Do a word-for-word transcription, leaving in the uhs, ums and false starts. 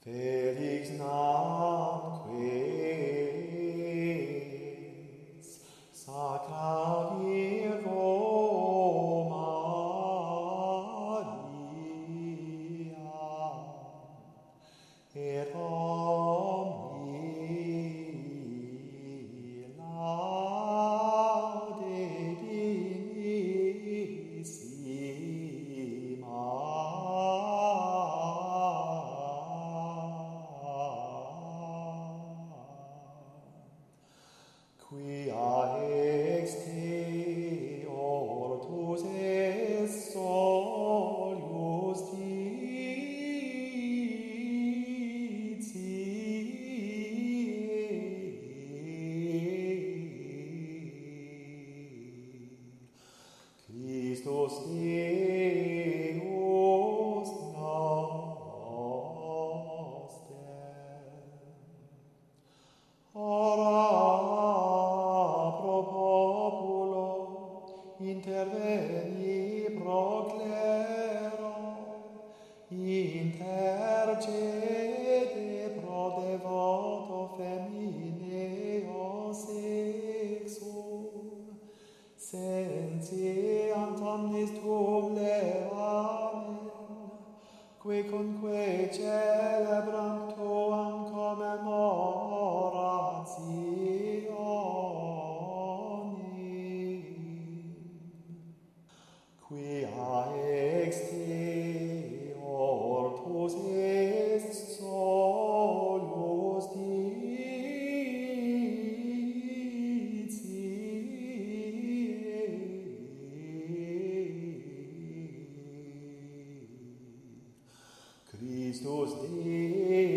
Felix namques sacra Virgo Maria et omni laude dignissima quia ex te ortus es solius dicit Christus Deus noster. Ora pro populo interveni pro clero, intercede pro devoto femineo sexum, sentiant omnis tuum levamen, quecunque celebrant tuam commemorationem, quia ex te ortus est solius dicit Christus Deus